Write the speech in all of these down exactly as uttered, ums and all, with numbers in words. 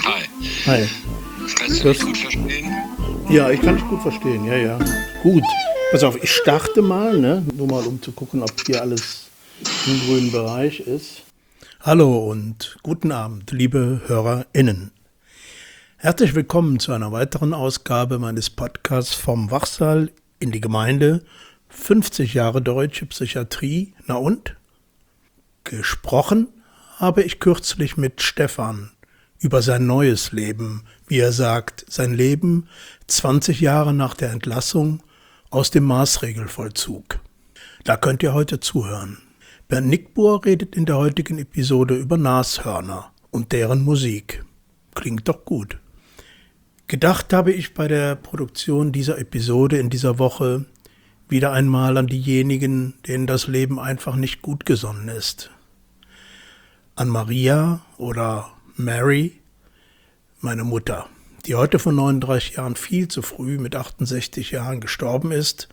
Hi. Hi. Kannst du mich gut verstehen? Ja, ich kann dich gut verstehen, ja, ja. Gut. Pass auf, ich starte mal, ne? Nur mal, um zu gucken, ob hier alles im grünen Bereich ist. Hallo und guten Abend, liebe HörerInnen. Herzlich willkommen zu einer weiteren Ausgabe meines Podcasts vom Wachsaal in die Gemeinde. fünfzig Jahre deutsche Psychiatrie. Na und? Gesprochen habe ich kürzlich mit Stefan über sein neues Leben, wie er sagt, sein Leben zwanzig Jahre nach der Entlassung aus dem Maßregelvollzug. Da könnt ihr heute zuhören. Bernd Nickbohr redet in der heutigen Episode über Nashörner und deren Musik. Klingt doch gut. Gedacht habe ich bei der Produktion dieser Episode in dieser Woche wieder einmal an diejenigen, denen das Leben einfach nicht gut gesonnen ist. An Maria oder Mary, meine Mutter, die heute vor neununddreißig Jahren viel zu früh mit achtundsechzig Jahren gestorben ist.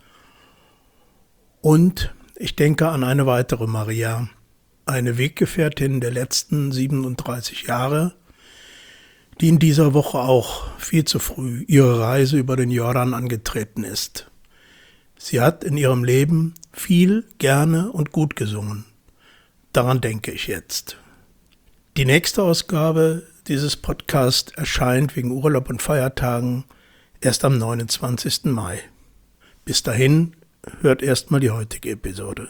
Und ich denke an eine weitere Maria, eine Weggefährtin der letzten siebenunddreißig Jahre, die in dieser Woche auch viel zu früh ihre Reise über den Jordan angetreten ist. Sie hat in ihrem Leben viel, gerne und gut gesungen. Daran denke ich jetzt. Die nächste Ausgabe dieses Podcasts erscheint wegen Urlaub und Feiertagen erst am neunundzwanzigsten Mai. Bis dahin hört erstmal die heutige Episode.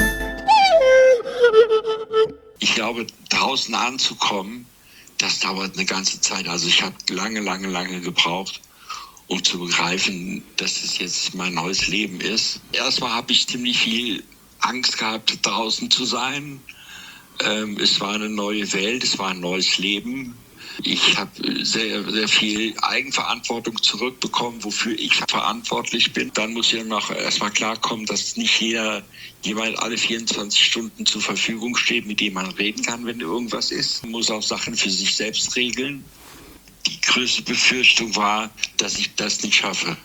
Ich glaube, draußen anzukommen, das dauert eine ganze Zeit. Also ich habe lange, lange, lange gebraucht, um zu begreifen, dass es jetzt mein neues Leben ist. Erstmal habe ich ziemlich viel Angst gehabt, draußen zu sein. Ähm, es war eine neue Welt, es war ein neues Leben. Ich habe sehr, sehr viel Eigenverantwortung zurückbekommen, wofür ich verantwortlich bin. Dann muss ja noch erstmal klarkommen, dass nicht jeder jemand alle vierundzwanzig Stunden zur Verfügung steht, mit dem man reden kann, wenn irgendwas ist. Man muss auch Sachen für sich selbst regeln. Die größte Befürchtung war, dass ich das nicht schaffe.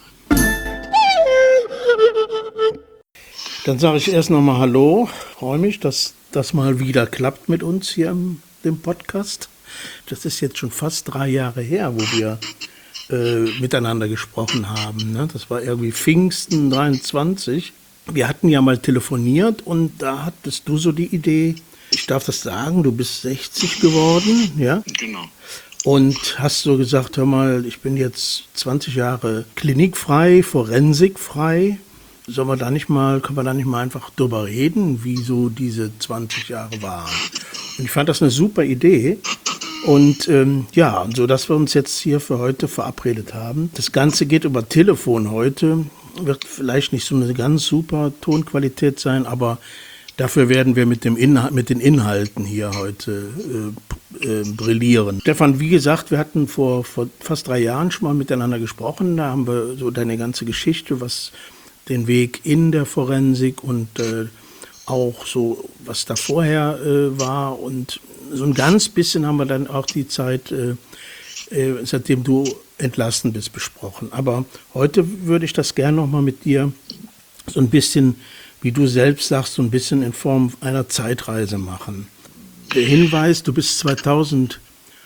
Dann sage ich erst nochmal Hallo. Ich freue mich, dass das mal wieder klappt mit uns hier im dem Podcast. Das ist jetzt schon fast drei Jahre her, wo wir äh, miteinander gesprochen haben. Ne? Das war irgendwie Pfingsten dreiundzwanzig. Wir hatten ja mal telefoniert und da hattest du so die Idee, ich darf das sagen, du bist sechzig geworden, ja? Genau. Und hast so gesagt, hör mal, ich bin jetzt zwanzig Jahre klinikfrei, forensikfrei. Sollen wir da nicht mal, können wir da nicht mal einfach drüber reden, wie so diese zwanzig Jahre waren? Und ich fand das eine super Idee. Und ähm, ja, so dass wir uns jetzt hier für heute verabredet haben. Das Ganze geht über Telefon heute. Wird vielleicht nicht so eine ganz super Tonqualität sein, aber dafür werden wir mit, dem Inhalt, mit den Inhalten hier heute äh, äh, brillieren. Stefan, wie gesagt, wir hatten vor, vor fast drei Jahren schon mal miteinander gesprochen. Da haben wir so deine ganze Geschichte, was den Weg in der Forensik und äh, auch so, was da vorher äh, war. Und so ein ganz bisschen haben wir dann auch die Zeit, äh, äh, seitdem du entlassen bist, besprochen. Aber heute würde ich das gerne nochmal mit dir so ein bisschen, wie du selbst sagst, so ein bisschen in Form einer Zeitreise machen. Der Hinweis, du bist zweitausendfünf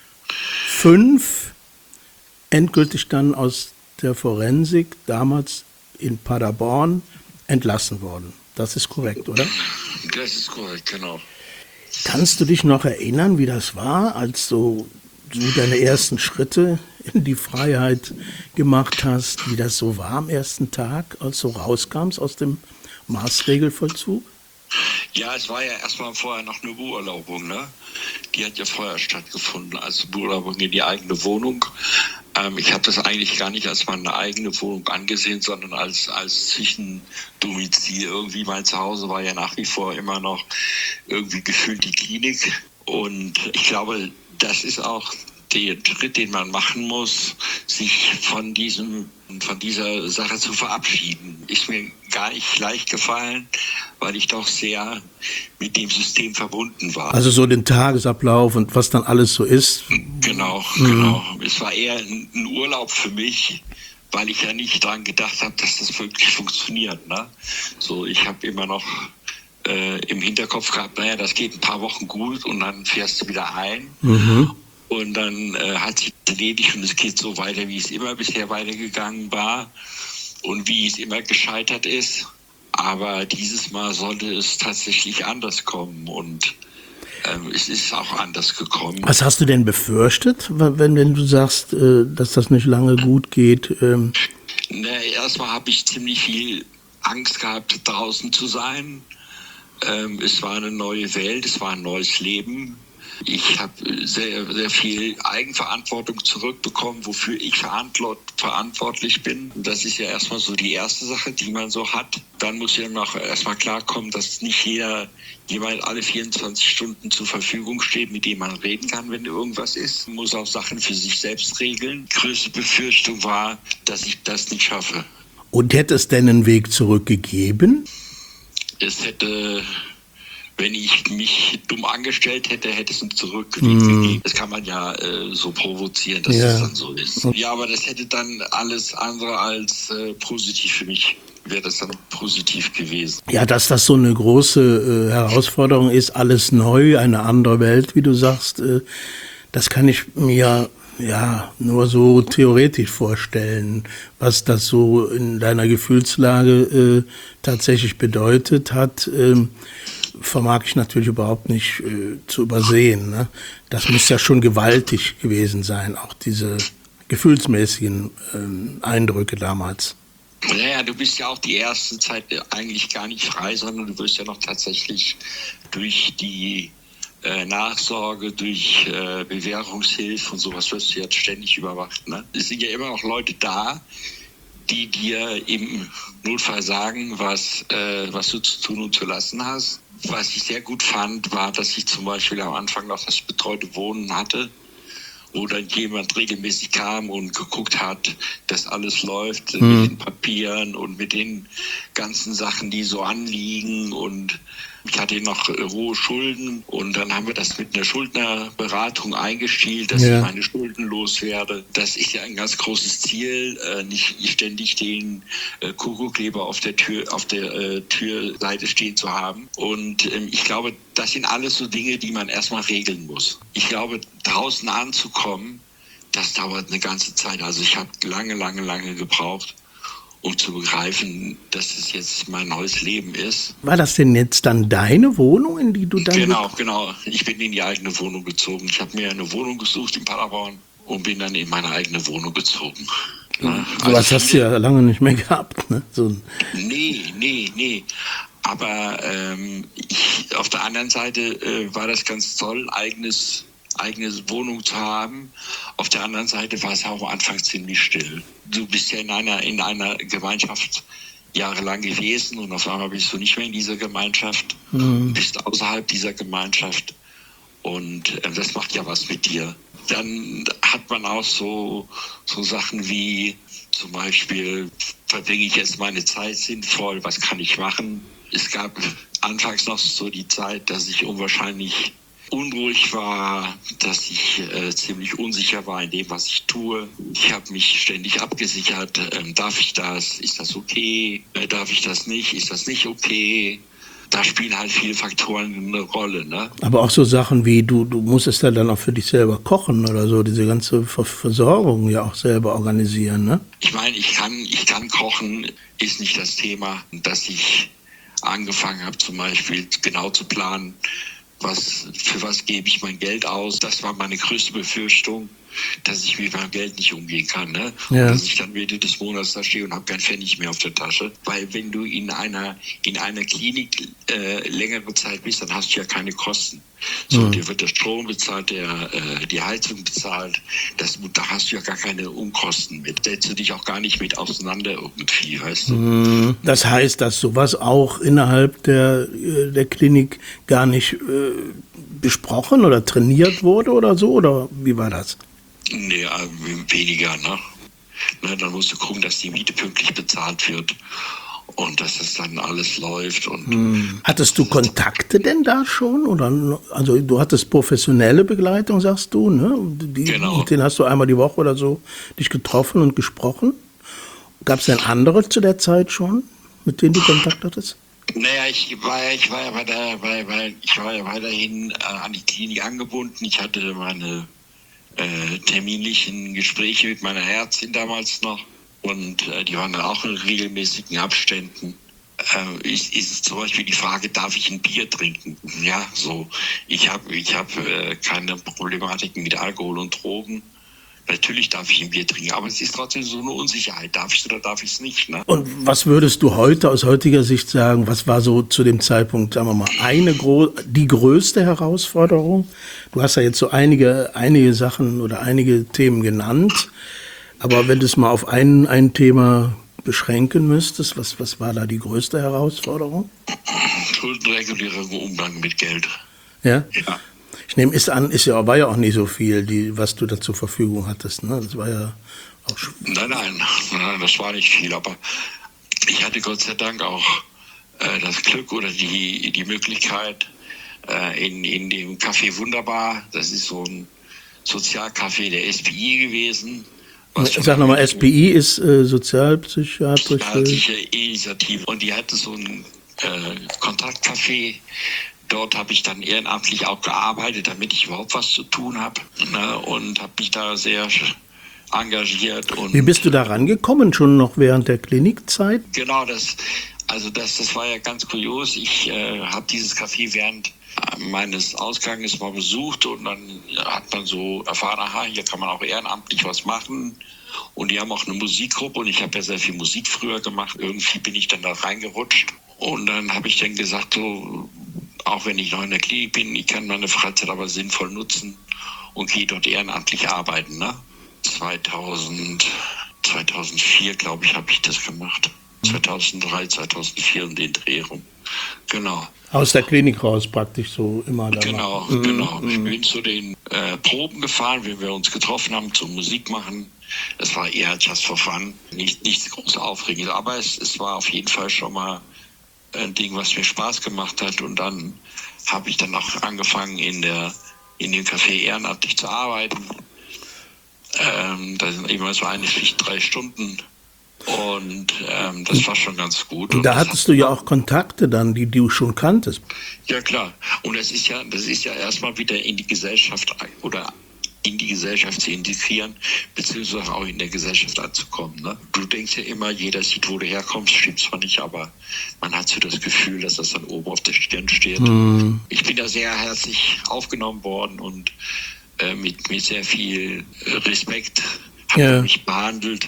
endgültig dann aus der Forensik, damals in Paderborn, entlassen worden. Das ist korrekt, oder? Das ist korrekt, genau. Kannst du dich noch erinnern, wie das war, als du, du deine ersten Schritte in die Freiheit gemacht hast, wie das so war am ersten Tag, als du rauskamst aus dem Maßregelvollzug? Ja, es war ja erstmal vorher noch eine Beurlaubung, ne? Die hat ja vorher stattgefunden, als Beurlaubung in die eigene Wohnung. Ähm, ich habe das eigentlich gar nicht als meine eigene Wohnung angesehen, sondern als, als Zwischendomizil. Irgendwie mein Zuhause war ja nach wie vor immer noch irgendwie gefühlt die Klinik. Und ich glaube, das ist auch der Schritt, den man machen muss, sich von diesem, von dieser Sache zu verabschieden. Ist mir gar nicht leicht gefallen, weil ich doch sehr mit dem System verbunden war. Also so den Tagesablauf und was dann alles so ist. Genau, mhm. genau. Es war eher ein, ein Urlaub für mich, weil ich ja nicht daran gedacht habe, dass das wirklich funktioniert. Ne? So, ich habe immer noch äh, im Hinterkopf gehabt, naja, das geht ein paar Wochen gut und dann fährst du wieder ein. Mhm. Und dann äh, hat sich erledigt und es geht so weiter, wie es immer bisher weitergegangen war und wie es immer gescheitert ist. Aber dieses Mal sollte es tatsächlich anders kommen und ähm, es ist auch anders gekommen. Was hast du denn befürchtet, wenn, wenn du sagst, äh, dass das nicht lange gut geht? Ähm Na, erstmal habe ich ziemlich viel Angst gehabt, draußen zu sein. Ähm, es war eine neue Welt, es war ein neues Leben. Ich habe sehr, sehr viel Eigenverantwortung zurückbekommen, wofür ich verantwortlich bin. Das ist ja erstmal so die erste Sache, die man so hat. Dann muss ja noch erstmal klarkommen, dass nicht jeder jemand alle vierundzwanzig Stunden zur Verfügung steht, mit dem man reden kann, wenn irgendwas ist. Man muss auch Sachen für sich selbst regeln. Die größte Befürchtung war, dass ich das nicht schaffe. Und hätte es denn einen Weg zurück gegeben? Es hätte... Wenn ich mich dumm angestellt hätte, hätte es einen Zurückweg mm. gegeben. Das kann man ja äh, so provozieren, dass ja. es dann so ist. Ja, aber das hätte dann alles andere als äh, positiv für mich, wäre das dann positiv gewesen. Ja, dass das so eine große äh, Herausforderung ist, alles neu, eine andere Welt, wie du sagst, äh, das kann ich mir ja nur so theoretisch vorstellen, was das so in deiner Gefühlslage äh, tatsächlich bedeutet hat. Ähm, vermag ich natürlich überhaupt nicht äh, zu übersehen. Ne? Das muss ja schon gewaltig gewesen sein, auch diese gefühlsmäßigen ähm, Eindrücke damals. Naja, du bist ja auch die erste Zeit eigentlich gar nicht frei, sondern du wirst ja noch tatsächlich durch die äh, Nachsorge, durch äh, Bewährungshilfe und sowas wirst du jetzt ständig überwacht. Ne? Es sind ja immer noch Leute da, die dir im Notfall sagen, was, äh, was du zu tun und zu lassen hast. Was ich sehr gut fand, war, dass ich zum Beispiel am Anfang noch das betreute Wohnen hatte, wo dann jemand regelmäßig kam und geguckt hat, dass alles läuft mhm. mit den Papieren und mit den ganzen Sachen, die so anliegen. Und ich hatte noch hohe Schulden und dann haben wir das mit einer Schuldnerberatung eingestielt, dass ja. ich meine Schulden loswerde. Das ist ja ein ganz großes Ziel, nicht ständig den Kuckuckleber auf der Tür, auf der Türseite stehen zu haben. Und ich glaube, das sind alles so Dinge, die man erstmal regeln muss. Ich glaube, draußen anzukommen, das dauert eine ganze Zeit. Also ich habe lange, lange, lange gebraucht, um zu begreifen, dass es jetzt mein neues Leben ist. War das denn jetzt dann deine Wohnung, in die du dann... Genau, genau. Ich bin in die eigene Wohnung gezogen. Ich habe mir eine Wohnung gesucht in Paderborn und bin dann in meine eigene Wohnung gezogen. Ja, so was also hast du ja lange nicht mehr gehabt, ne? So. Nee, nee, nee. Aber ähm, ich, auf der anderen Seite äh, war das ganz toll, eigenes... eigene Wohnung zu haben. Auf der anderen Seite war es auch am Anfang ziemlich still. Du bist ja in einer, in einer Gemeinschaft jahrelang gewesen und auf einmal bist du nicht mehr in dieser Gemeinschaft, mhm. bist außerhalb dieser Gemeinschaft und äh, das macht ja was mit dir. Dann hat man auch so, so Sachen wie zum Beispiel, verbringe ich jetzt meine Zeit sinnvoll, was kann ich machen? Es gab anfangs noch so die Zeit, dass ich unwahrscheinlich unruhig war, dass ich äh, ziemlich unsicher war in dem, was ich tue. Ich habe mich ständig abgesichert. Ähm, darf ich das? Ist das okay? Äh, darf ich das nicht? Ist das nicht okay? Da spielen halt viele Faktoren eine Rolle. Ne? Aber auch so Sachen wie, du, du musstest ja dann auch für dich selber kochen oder so, diese ganze Ver- Versorgung ja auch selber organisieren. Ne? Ich meine, ich kann, ich kann kochen, ist nicht das Thema, dass ich angefangen habe, zum Beispiel genau zu planen, Was, für was gebe ich mein Geld aus? Das war meine größte Befürchtung, dass ich mit meinem Geld nicht umgehen kann. Ne? Ja. Und dass ich dann Mitte des Monats da stehe und habe kein Pfennig mehr auf der Tasche. Weil wenn du in einer, in einer Klinik äh, längere Zeit bist, dann hast du ja keine Kosten. So, mhm. dir wird der Strom bezahlt, der, äh, die Heizung bezahlt. Das, da hast du ja gar keine Unkosten mit. Da setzt du dich auch gar nicht mit auseinander irgendwie, weißt du? Mhm. Das heißt, dass sowas auch innerhalb der, der Klinik gar nicht äh, besprochen oder trainiert wurde oder so? Oder wie war das? Nee, weniger, ne? ne? Dann musst du gucken, dass die Miete pünktlich bezahlt wird und dass das dann alles läuft. Und hm. Hattest du Kontakte denn da schon? Oder, also du hattest professionelle Begleitung, sagst du, ne? Die, genau. Mit denen hast du einmal die Woche oder so dich getroffen und gesprochen. Gab es denn andere zu der Zeit schon, mit denen du Kontakt hattest? Naja, ich war, ich war ja weiter, weil, weil ich war ja weiterhin äh, an die Klinik angebunden. Ich hatte meine äh, terminlichen Gespräche mit meiner Ärztin damals noch. Und äh, die waren dann auch in regelmäßigen Abständen. Äh, ist, ist zum Beispiel die Frage, darf ich ein Bier trinken? Ja, so. Ich habe ich hab, äh, keine Problematiken mit Alkohol und Drogen. Natürlich darf ich ein Bier trinken, aber es ist trotzdem so eine Unsicherheit. Darf ich es oder darf ich es nicht? Ne? Und was würdest du heute aus heutiger Sicht sagen, was war so zu dem Zeitpunkt, sagen wir mal, eine gro- die größte Herausforderung? Du hast ja jetzt so einige, einige Sachen oder einige Themen genannt, aber wenn du es mal auf ein, ein Thema beschränken müsstest, was, was war da die größte Herausforderung? Schuldenregulierung, Umgang mit Geld. Ja? Ja. Ich nehme es an, ist ja, war ja auch nicht so viel, die, was du da zur Verfügung hattest. Ne? Das war ja auch sch- Nein, nein, nein, das war nicht viel, aber ich hatte Gott sei Dank auch äh, das Glück oder die, die Möglichkeit, äh, in, in dem Café Wunderbar, das ist so ein Sozialcafé der S P I gewesen. Ich sag nochmal, S P I ist äh, sozialpsychiatrische Staatliche Initiative und die hatte so ein äh, Kontaktcafé. Dort habe ich dann ehrenamtlich auch gearbeitet, damit ich überhaupt was zu tun habe, ne, und habe mich da sehr engagiert. Und Wie bist du da rangekommen, schon noch während der Klinikzeit? genau, das, also das, das war ja ganz kurios. Ich äh, habe dieses Café während meines Ausganges mal besucht und dann hat man so erfahren, aha, hier kann man auch ehrenamtlich was machen. Und die haben auch eine Musikgruppe und ich habe ja sehr viel Musik früher gemacht. Irgendwie bin ich dann da reingerutscht. Und dann habe ich dann gesagt, so, auch wenn ich noch in der Klinik bin, ich kann meine Freizeit aber sinnvoll nutzen und gehe dort ehrenamtlich arbeiten. Ne? zweitausend, zweitausendvier, glaube ich, habe ich das gemacht. zweitausenddrei, zweitausendvier in den Dreh rum. Genau. Aus der Klinik raus praktisch so immer da. Genau, Mhm. genau. Ich bin zu den äh, Proben gefahren, wenn wir uns getroffen haben zum Musik machen. Es war eher just for fun, nicht, nichts groß Aufregendes, aber es, es war auf jeden Fall schon mal ein Ding, was mir Spaß gemacht hat. Und dann habe ich dann auch angefangen, in der in dem Café ehrenamtlich zu arbeiten. Ähm, da sind immer so eine Schicht, drei Stunden. Und ähm, das war schon ganz gut. Und da hattest du ja auch Kontakte dann, die, die du schon kanntest. Ja, klar. Und das ist ja, das ist ja erstmal wieder in die Gesellschaft oder in die Gesellschaft zu integrieren, beziehungsweise auch in der Gesellschaft anzukommen. Ne? Du denkst ja immer, jeder sieht, wo du herkommst, stimmt zwar nicht, aber man hat so das Gefühl, dass das dann oben auf der Stirn steht. Mhm. Ich bin da sehr herzlich aufgenommen worden und äh, mit, mit sehr viel Respekt hat ja. man mich behandelt.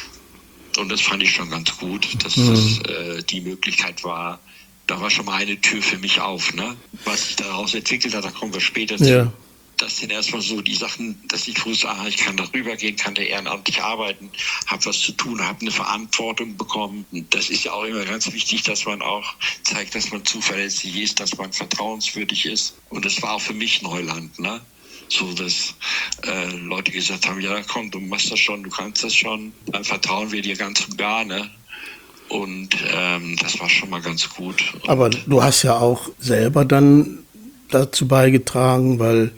Und das fand ich schon ganz gut, dass mhm. das äh, die Möglichkeit war. Da war schon mal eine Tür für mich auf. Ne? Was sich daraus entwickelt hat, da kommen wir später zu. Ja. Das sind erstmal so die Sachen, dass ich wusste, aha, ich kann darüber gehen, kann da ehrenamtlich arbeiten, habe was zu tun, habe eine Verantwortung bekommen. Und das ist ja auch immer ganz wichtig, dass man auch zeigt, dass man zuverlässig ist, dass man vertrauenswürdig ist. Und das war auch für mich Neuland, ne? So, dass äh, Leute gesagt haben, ja komm, du machst das schon, du kannst das schon, dann vertrauen wir dir ganz und gar, ne? Und ähm, das war schon mal ganz gut. Und aber du hast ja auch selber dann dazu beigetragen, weil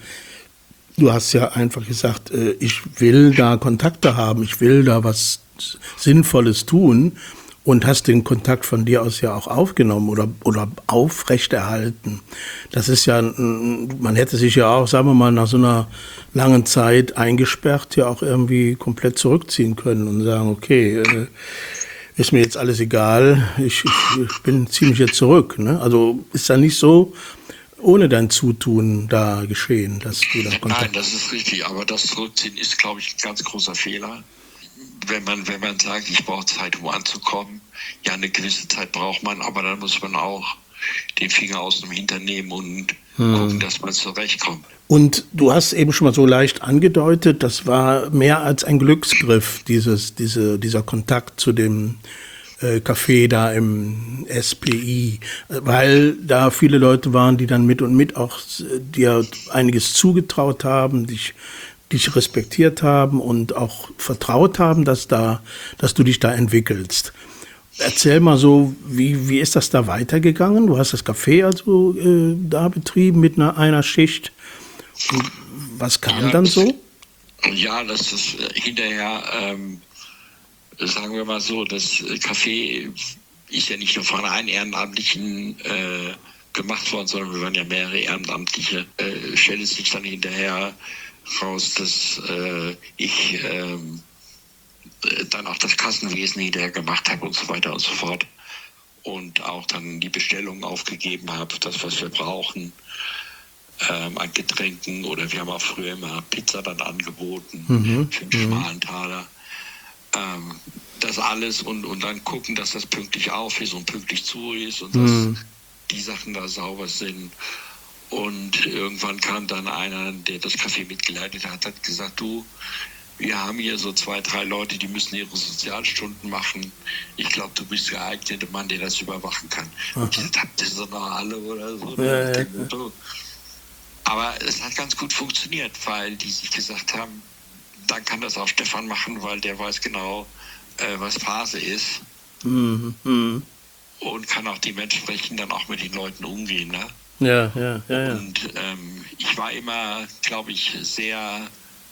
du hast ja einfach gesagt, äh, ich will da Kontakte haben, ich will da was Sinnvolles tun und hast den Kontakt von dir aus ja auch aufgenommen oder, oder aufrechterhalten. Das ist ja, man hätte sich ja auch, sagen wir mal, nach so einer langen Zeit eingesperrt ja auch irgendwie komplett zurückziehen können und sagen, okay, äh, ist mir jetzt alles egal, ich, ich, ich bin ziemlich jetzt zurück. Ne? Also ist da nicht so ohne dein Zutun da geschehen, dass du da Kontakt... Nein, das ist richtig, aber das Zurückziehen ist, glaube ich, ein ganz großer Fehler. Wenn man, wenn man sagt, ich brauche Zeit, um anzukommen, ja, eine gewisse Zeit braucht man, aber dann muss man auch den Finger aus dem Hintern nehmen und hm. gucken, dass man zurechtkommt. Und du hast eben schon mal so leicht angedeutet, das war mehr als ein Glücksgriff, dieses, diese, dieser Kontakt zu dem äh, Café da im S P I, weil da viele Leute waren, die dann mit und mit auch dir einiges zugetraut haben, dich dich respektiert haben und auch vertraut haben, dass da, dass du dich da entwickelst. Erzähl mal so, wie, wie ist das da weitergegangen? Du hast das Café also äh, da betrieben mit einer, einer Schicht. Und was kam ja, dann so? Ja, das ist äh, hinterher, ähm, sagen wir mal so, das Café ist ja nicht nur von einem Ehrenamtlichen äh, gemacht worden, sondern wir waren ja mehrere Ehrenamtliche. Äh, stellt es sich dann hinterher raus, dass äh, ich ähm, dann auch das Kassenwesen hinterher gemacht habe und so weiter und so fort. Und auch dann die Bestellungen aufgegeben habe, das, was wir brauchen, ähm, an Getränken. Oder wir haben auch früher immer Pizza dann angeboten, Mhm. für einen Mhm. schmalen Taler. Ähm, das alles und, und dann gucken, dass das pünktlich auf ist und pünktlich zu ist und dass Mhm. die Sachen da sauber sind. Und irgendwann kam dann einer, der das Café mitgeleitet hat, hat gesagt, du, wir haben hier so zwei, drei Leute, die müssen ihre Sozialstunden machen. Ich glaube, du bist der geeignete Mann, der das überwachen kann. Aha. Und ich gesagt, habt ihr so noch alle oder so? Ja, ja, ja. Aber es hat ganz gut funktioniert, weil die sich gesagt haben, dann kann das auch Stefan machen, weil der weiß genau, äh, was Phase ist. Mhm. Mhm. Und kann auch dementsprechend dann auch mit den Leuten umgehen. Ne? Ja, ja, ja, ja. Und ähm, ich war immer, glaube ich, sehr,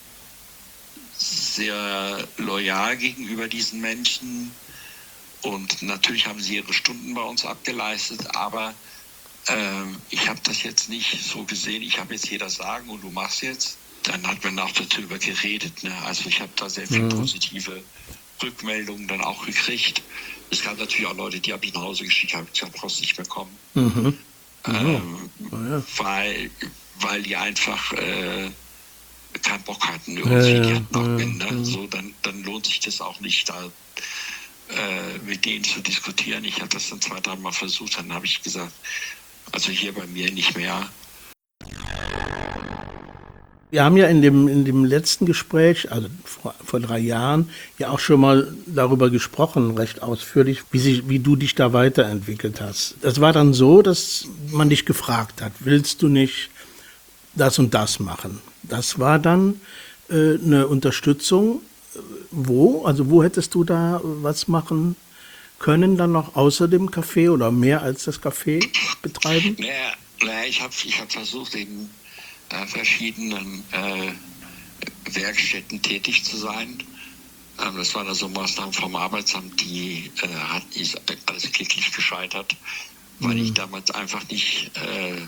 sehr loyal gegenüber diesen Menschen. Und natürlich haben sie ihre Stunden bei uns abgeleistet, aber ähm, ich habe das jetzt nicht so gesehen, ich habe jetzt jeder sagen und du machst jetzt. Dann hat man auch darüber geredet. Ne? Also ich habe da sehr viel Mhm. positive Rückmeldungen dann auch gekriegt. Es gab natürlich auch Leute, die habe ich nach Hause geschickt, habe ich brauchst nicht mehr kommen. Mhm. Ja. Ähm, Ah, ja. weil, weil die einfach äh, keinen Bock hatten irgendwie. Ja, Die ja, hatten auch ja, wenn, ne? ja. So, dann, dann lohnt sich das auch nicht, da äh, mit denen zu diskutieren. Ich habe das dann zwei, drei Mal versucht, dann habe ich gesagt, also hier bei mir nicht mehr. Wir haben ja in dem, in dem letzten Gespräch, also vor, vor drei Jahren, ja auch schon mal darüber gesprochen, recht ausführlich, wie, sich, wie du dich da weiterentwickelt hast. Das war dann so, dass man dich gefragt hat, willst du nicht das und das machen? Das war dann äh, eine Unterstützung. Wo? Also wo hättest du da was machen können dann noch außer dem Café oder mehr als das Café betreiben? Naja, naja ich habe ich hab versucht, in äh, verschiedenen äh, Werkstätten tätig zu sein. Ähm, das waren also Maßnahmen vom Arbeitsamt, die äh, hat, ist alles kläglich gescheitert, weil Mhm. ich damals einfach nicht äh,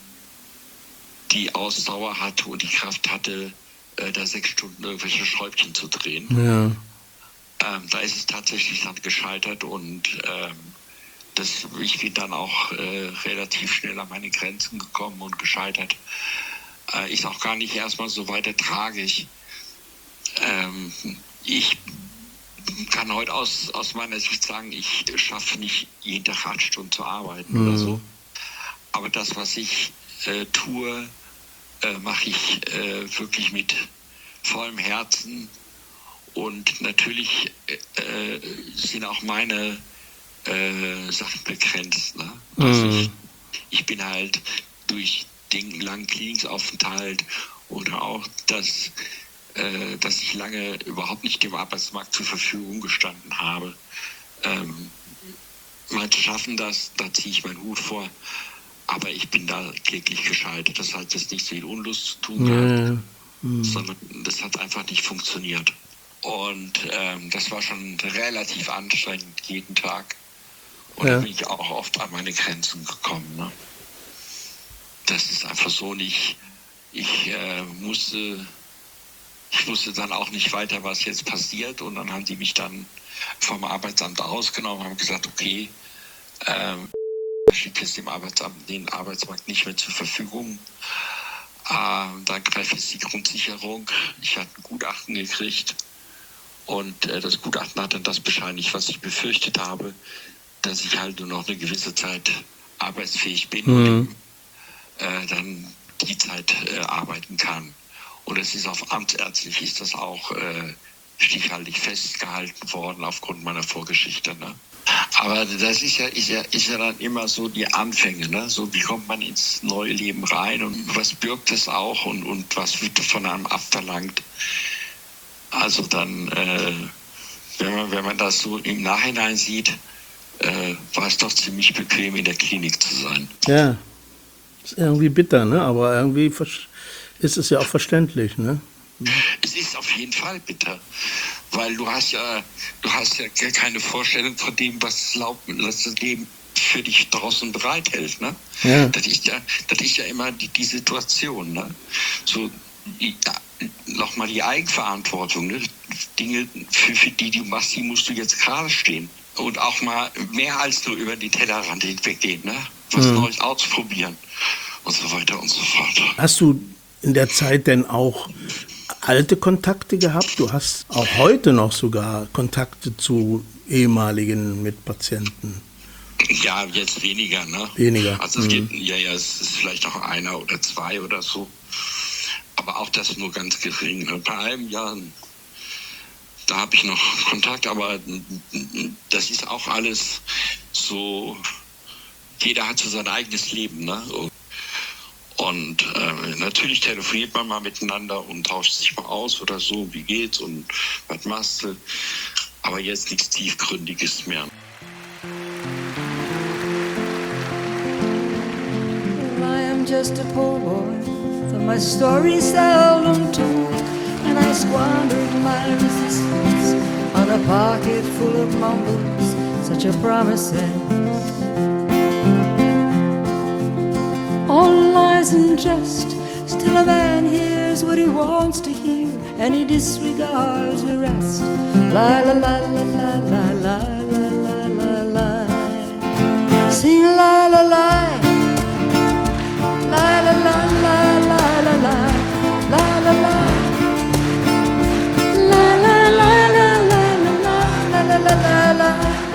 die Ausdauer hatte und die Kraft hatte, äh, da sechs Stunden irgendwelche Schräubchen zu drehen. Ja. Ähm, da ist es tatsächlich dann gescheitert und ähm, das, ich bin dann auch äh, relativ schnell an meine Grenzen gekommen und gescheitert. Äh, ist auch gar nicht erstmal so weiter tragisch. Ähm, ich kann heute aus, aus meiner Sicht sagen, ich schaffe nicht jeden Tag acht Stunden zu arbeiten Mhm. oder so. Aber das, was ich äh, tue, äh, mache ich äh, wirklich mit vollem Herzen. Und natürlich äh, sind auch meine äh, Sachen begrenzt. Ne? Also ich, ich bin halt durch den langen Kliniksaufenthalt oder auch, dass, äh, dass ich lange überhaupt nicht dem Arbeitsmarkt zur Verfügung gestanden habe. Ähm, manche schaffen das, da ziehe ich meinen Hut vor, aber ich bin da kläglich gescheitert. Das hat jetzt nichts mit Unlust zu tun gehabt, Ja. sondern das hat einfach nicht funktioniert. Und ähm, das war schon relativ anstrengend jeden Tag. Und Ja. da bin ich auch oft an meine Grenzen gekommen. Ne? Das ist einfach so nicht. Ich äh, musste, ich wusste dann auch nicht weiter, was jetzt passiert. Und dann haben die mich dann vom Arbeitsamt ausgenommen, haben gesagt, okay, ähm, schickt jetzt dem Arbeitsamt den Arbeitsmarkt nicht mehr zur Verfügung. Ähm, dann greift jetzt die Grundsicherung. Ich hatte ein Gutachten gekriegt. Und äh, das Gutachten hat dann das bescheinigt, was ich befürchtet habe, dass ich halt nur noch eine gewisse Zeit arbeitsfähig bin Mhm. und äh, dann die Zeit äh, arbeiten kann. Und es ist auf amtsärztlich ist das auch äh, stichhaltig festgehalten worden aufgrund meiner Vorgeschichte. Ne? Aber das ist ja, ist ja, ist ja dann immer so die Anfänge. Ne? So wie kommt man ins neue Leben rein und was birgt es auch und, und was wird von einem abverlangt. Also dann, äh, wenn man, wenn man das so im Nachhinein sieht, äh, war es doch ziemlich bequem, in der Klinik zu sein. Ja. Ist irgendwie bitter, ne? Aber irgendwie ver- ist es ja auch verständlich, ne? Es ist auf jeden Fall bitter, weil du hast ja, du hast ja gar keine Vorstellung von dem, was das Laub- was das Leben für dich draußen bereithält, ne? Ja. Das ist ja, das ist ja immer die, die Situation, ne? So, ja, nochmal die Eigenverantwortung. Ne? Dinge, für, für die du machst, die musst du jetzt gerade stehen. Und auch mal mehr als nur über die Tellerrand hinweggehen. Ne? Was mhm. Neues ausprobieren. Und so weiter und so fort. Hast du in der Zeit denn auch alte Kontakte gehabt? Du hast auch heute noch sogar Kontakte zu ehemaligen Mitpatienten. Ja, jetzt weniger, ne? Weniger. Also es mhm. geht, ja, ja, es ist vielleicht auch einer oder zwei oder so. Aber auch das nur ganz gering. Ne? Bei einem, ja, da habe ich noch Kontakt, aber das ist auch alles so, jeder hat so sein eigenes Leben, ne? Und äh, natürlich telefoniert man mal miteinander und tauscht sich mal aus oder so, wie geht's und was machst du? Aber jetzt nichts Tiefgründiges mehr. I am just a poor boy, though my story seldom told, and I squandered my resistance on a pocket full of mumbles, such a promises. All lies and jest, still a man hears what he wants to hear, and he disregards the rest. La la la la la la la la la la. Sing la la la. La la la la la la la la la la la la la la la la la la la.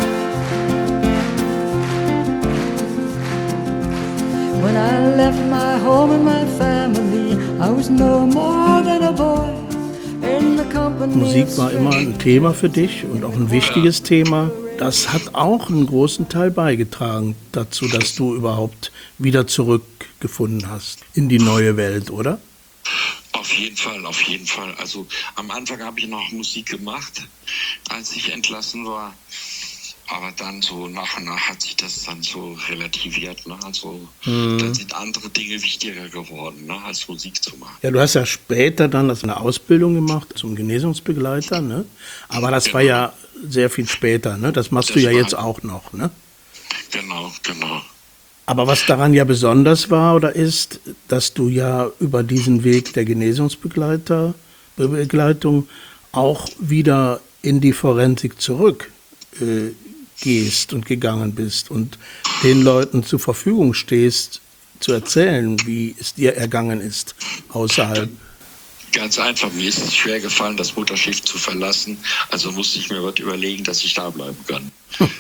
When I left my home and my family, I was no more than a boy in the company. Musik war immer ein Thema für dich und auch ein wichtiges Thema. Das hat auch einen großen Teil beigetragen dazu, dass du überhaupt wieder zurückgefunden hast in die neue Welt, oder? Auf jeden Fall, auf jeden Fall. Also am Anfang habe ich noch Musik gemacht, als ich entlassen war. Aber dann so nach und nach hat sich das dann so relativiert. Ne? Also mhm. dann sind andere Dinge wichtiger geworden, ne? als Musik zu machen. Ja, du hast ja später dann eine Ausbildung gemacht zum Genesungsbegleiter, ne? Aber das genau. war ja sehr viel später, ne? Das machst das du ja jetzt auch noch, ne? Genau, genau. Aber was daran ja besonders war oder ist, dass du ja über diesen Weg der Genesungsbegleiter, Begleitung auch wieder in die Forensik zurück äh, gehst und gegangen bist und den Leuten zur Verfügung stehst, zu erzählen, wie es dir ergangen ist außerhalb. Ganz einfach, mir ist es schwer gefallen, das Mutterschiff zu verlassen, also musste ich mir was überlegen, dass ich da bleiben kann.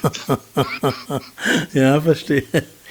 Ja, verstehe.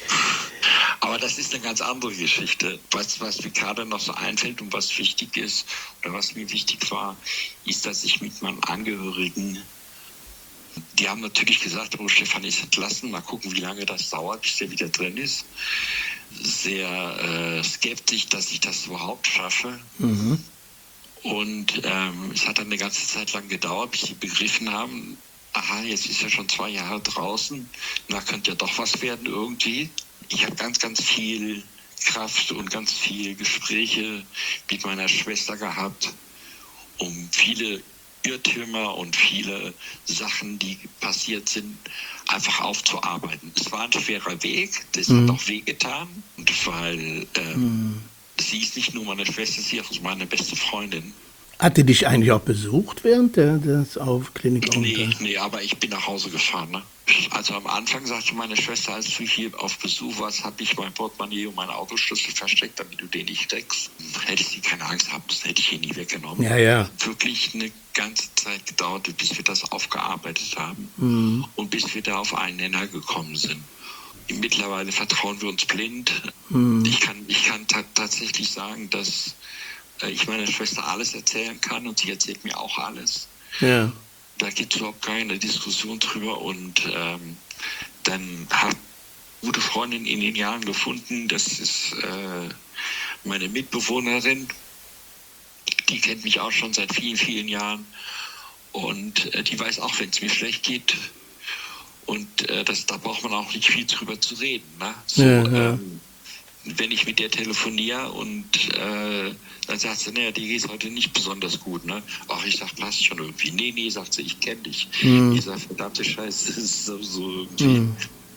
Aber das ist eine ganz andere Geschichte. Was, was mir gerade noch so einfällt und was wichtig ist, oder was mir wichtig war, ist, dass ich mit meinen Angehörigen, die haben natürlich gesagt, oh, Stefan ist entlassen, mal gucken, wie lange das dauert, bis der wieder drin ist. Sehr äh, skeptisch, dass ich das überhaupt schaffe. Mhm. Und ähm, es hat dann eine ganze Zeit lang gedauert, bis sie begriffen haben, aha, jetzt ist er schon zwei Jahre draußen, da könnte ja doch was werden irgendwie. Ich habe ganz, ganz viel Kraft und ganz viele Gespräche mit meiner Schwester gehabt, um viele Irrtümer und viele Sachen, die passiert sind, einfach aufzuarbeiten. Es war ein schwerer Weg, das mhm. hat auch wehgetan, weil ähm, mhm. sie ist nicht nur meine Schwester, sie ist auch meine beste Freundin. Hat die dich eigentlich auch besucht während der, des auf Klinik? Nee, nee, aber ich bin nach Hause gefahren. Ne? Also am Anfang sagte meine Schwester, als du hier auf Besuch warst, habe ich mein Portemonnaie und meinen Autoschlüssel versteckt, damit du den nicht steckst. Hättest du keine Angst gehabt, das hätte ich hier nie weggenommen. Ja, ja. Wirklich eine ganze Zeit gedauert, bis wir das aufgearbeitet haben mhm. und bis wir da auf einen Nenner gekommen sind. Mittlerweile vertrauen wir uns blind. Mhm. Ich kann, ich kann ta- tatsächlich sagen, dass äh, ich meiner Schwester alles erzählen kann und sie erzählt mir auch alles. Ja. Da gibt es überhaupt keine Diskussion drüber und ähm, dann habe ich eine gute Freundin in den Jahren gefunden, das ist äh, meine Mitbewohnerin, die kennt mich auch schon seit vielen, vielen Jahren und äh, die weiß auch, wenn es mir schlecht geht und äh, das, da braucht man auch nicht viel drüber zu reden. Ne? So, ja, ja. Ähm, wenn ich mit der telefoniere und äh, dann sagt sie, naja, dir geht's heute nicht besonders gut, ne? Ach, ich sag, lass schon irgendwie. Nee, nee, sagt sie, ich kenne dich. Mhm. Ich sag, verdammte Scheiße, das ist so, so irgendwie. Mhm.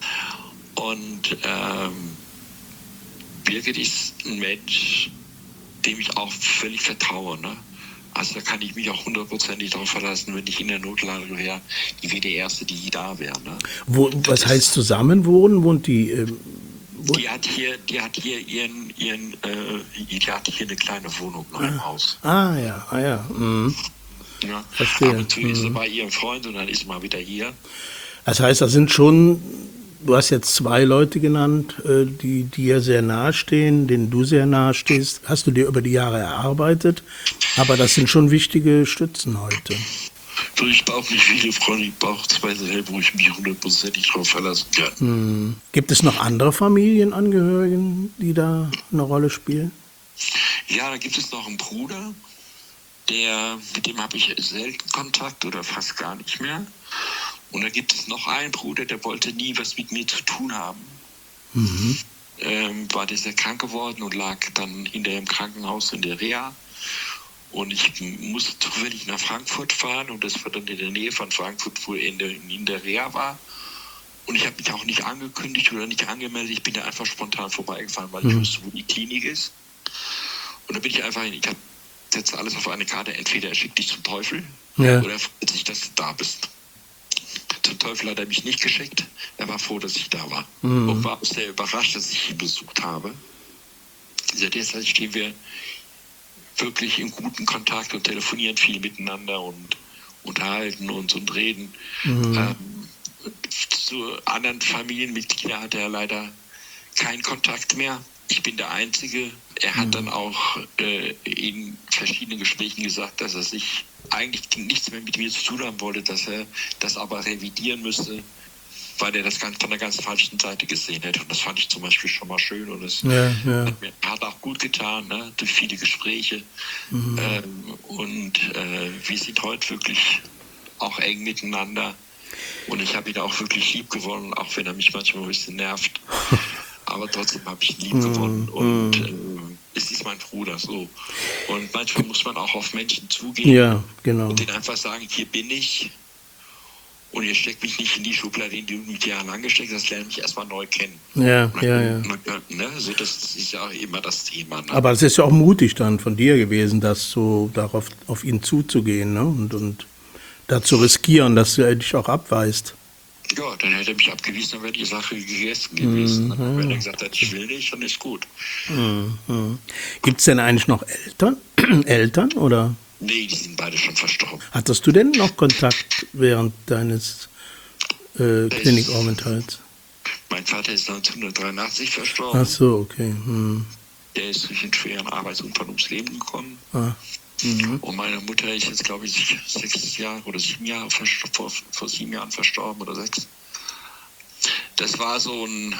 Und ähm, Birgit ist ein Mensch, dem ich auch völlig vertraue, ne? Also da kann ich mich auch hundertprozentig darauf verlassen, wenn ich in der Notlage wäre, die wäre die Erste, die da wäre. Ne? Wo, was heißt zusammenwohnen? Wohnt die? Ähm, wo? Die hat hier, die hat hier ihren, ihren, äh, die hat hier eine kleine Wohnung noch ah. im Haus. Ah ja, ah ja. Mhm. Ja. Verstehe. Ab und zu ist sie Mhm. bei ihrem Freund und dann ist sie mal wieder hier. Das heißt, das sind schon, du hast jetzt zwei Leute genannt, äh, die dir sehr nahe stehen, denen du sehr nahe stehst. Hast du dir über die Jahre erarbeitet, aber das sind schon wichtige Stützen heute. So, ich brauche nicht viele Freunde, ich brauche zwei selber, wo ich mich hundertprozentig drauf verlassen kann. Hm. Gibt es noch andere Familienangehörigen, die da eine Rolle spielen? Ja, da gibt es noch einen Bruder, der, mit dem habe ich selten Kontakt oder fast gar nicht mehr. Und da gibt es noch einen Bruder, der wollte nie was mit mir zu tun haben. Mhm. Ähm, war der sehr krank geworden und lag dann hinterher im Krankenhaus in der Reha. Und ich musste zufällig nach Frankfurt fahren und das war dann in der Nähe von Frankfurt, wo er in der, in der Reha war. Und ich habe mich auch nicht angekündigt oder nicht angemeldet. Ich bin da einfach spontan vorbeigefahren, weil ich Mhm. wusste, wo die Klinik ist. Und da bin ich einfach hin. Ich setze alles auf eine Karte. Entweder er schickt dich zum Teufel Ja. oder er freut sich, dass du da bist. Zum Teufel hat er mich nicht geschickt. Er war froh, dass ich da war. Mhm. Und war sehr überrascht, dass ich ihn besucht habe. Seit der Zeit stehen wir wirklich in guten Kontakt und telefonieren viel miteinander und unterhalten uns und reden. Mhm. Ähm, zu anderen Familienmitgliedern hat er leider keinen Kontakt mehr. Ich bin der Einzige. Er hat Mhm. dann auch äh, in verschiedenen Gesprächen gesagt, dass er sich eigentlich nichts mehr mit mir zu tun haben wollte, dass er das aber revidieren müsste, weil er das ganz von der ganz falschen Seite gesehen hätte. Und das fand ich zum Beispiel schon mal schön. Und es Ja, ja. hat mir hat auch gut getan, ne? Durch viele Gespräche. Mhm. Ähm, und äh, wir sind heute wirklich auch eng miteinander. Und ich habe ihn auch wirklich lieb gewonnen, auch wenn er mich manchmal ein bisschen nervt. Aber trotzdem habe ich ihn lieb gewonnen. Und äh, es ist mein Bruder so. Und manchmal muss man auch auf Menschen zugehen Ja, genau. und denen einfach sagen, hier bin ich. Und ihr steckt mich nicht in die Schublade, in die du mich jahrelang gesteckt hast, lerne mich erstmal neu kennen. Ja, ja, ja. Ne? So, das ist ja auch immer das Thema. Ne? Aber es ist ja auch mutig dann von dir gewesen, das so darauf auf ihn zuzugehen, ne? Und, und da zu riskieren, dass er dich auch abweist. Ja, dann hätte er mich abgewiesen, dann wäre die Sache gegessen gewesen. Mhm. Wenn er gesagt hat, ich will nicht, dann ist gut. Mhm. Gibt es denn eigentlich noch Eltern? Eltern oder? Nee, die sind beide schon verstorben. Hattest du denn noch Kontakt während deines äh, Klinikaufenthalts? Mein Vater ist neunzehnhundertdreiundachtzig verstorben. Ach so, okay. Hm. Der ist durch einen schweren Arbeitsunfall ums Leben gekommen. Ah. Mhm. Und meine Mutter ist jetzt, glaube ich, sechs Jahre oder sieben Jahre vor, vor sieben Jahren verstorben oder sechs. Das war so ein,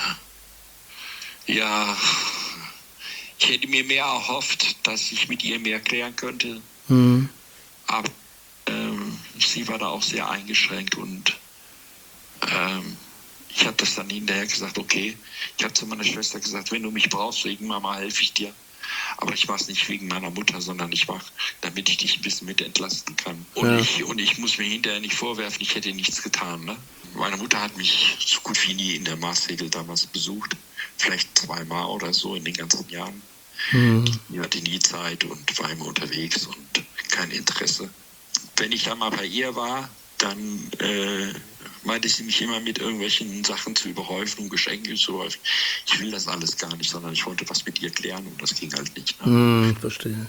ja, ich hätte mir mehr erhofft, dass ich mit ihr mehr klären könnte. Mhm. Aber ähm, sie war da auch sehr eingeschränkt und ähm, ich habe das dann hinterher gesagt, okay, ich habe zu meiner Schwester gesagt, wenn du mich brauchst wegen Mama, helfe ich dir. Aber ich mache es nicht wegen meiner Mutter, sondern ich mache, damit ich dich ein bisschen mit entlasten kann. Und, Ja. ich, und ich muss mir hinterher nicht vorwerfen, ich hätte nichts getan. Ne? Meine Mutter hat mich so gut wie nie in der Maßregel damals besucht. Vielleicht zweimal oder so in den ganzen Jahren. Mhm. Die hatte nie Zeit und war immer unterwegs und kein Interesse. Wenn ich dann mal bei ihr war, dann äh, meinte sie mich immer mit irgendwelchen Sachen zu überhäufen und Geschenke zu überhäufen. Ich will das alles gar nicht, sondern ich wollte was mit ihr klären und das ging halt nicht. Ne? Mhm, verstehe.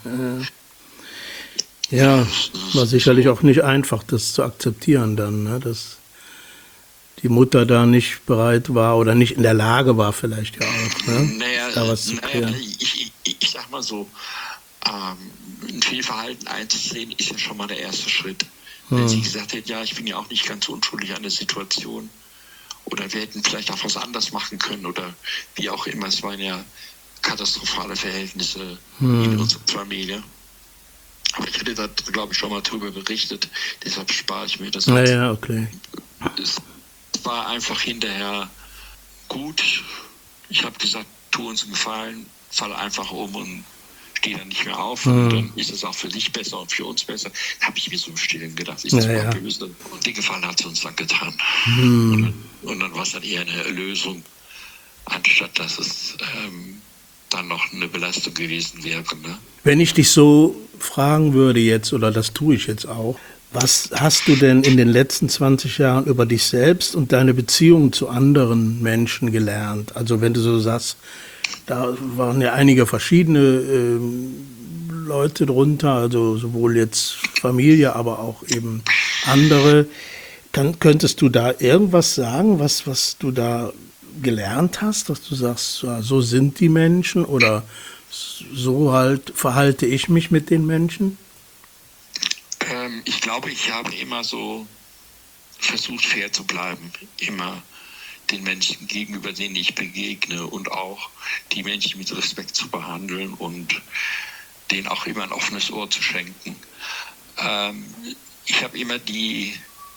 Ja, ja, war sicherlich auch nicht einfach, das zu akzeptieren dann, ne? Dass die Mutter da nicht bereit war oder nicht in der Lage war vielleicht ja auch, ne? Naja, Da was zu naja klären. ich, ich, ich sag mal so, ähm, ein Fehlverhalten einzusehen ist ja schon mal der erste Schritt. Wenn Hm. sie gesagt hätte, ja, ich bin ja auch nicht ganz unschuldig an der Situation oder wir hätten vielleicht auch was anders machen können oder wie auch immer, es waren ja katastrophale Verhältnisse Hm. in unserer Familie. Aber ich hätte da, glaube ich, schon mal drüber berichtet, deshalb spare ich mir das Ja, jetzt. ja, okay. Es war einfach hinterher gut. Ich habe gesagt, tu uns einen Gefallen, fall einfach um und steh dann nicht mehr auf. Mhm. Und dann ist es auch für dich besser und für uns besser. Da habe ich mir so im Stillen gedacht, ist das Ja, mal ja. böse? Und den Gefallen hat sie uns dann getan. Mhm. Und dann, und dann war es dann eher eine Erlösung, anstatt dass es ähm, dann noch eine Belastung gewesen wäre. Ne? Wenn ich dich so fragen würde jetzt, oder das tue ich jetzt auch, was hast du denn in den letzten zwanzig Jahren über dich selbst und deine Beziehung zu anderen Menschen gelernt? Also wenn du so sagst, da waren ja einige verschiedene äh, Leute drunter, also sowohl jetzt Familie, aber auch eben andere. Kann, könntest du da irgendwas sagen, was, was du da gelernt hast, dass du sagst, ja, so sind die Menschen oder so halt verhalte ich mich mit den Menschen? Ähm, ich glaube, ich habe immer so versucht, fair zu bleiben. Immer den Menschen gegenüber, denen ich begegne und auch die Menschen mit Respekt zu behandeln und denen auch immer ein offenes Ohr zu schenken. Ähm, ich habe immer die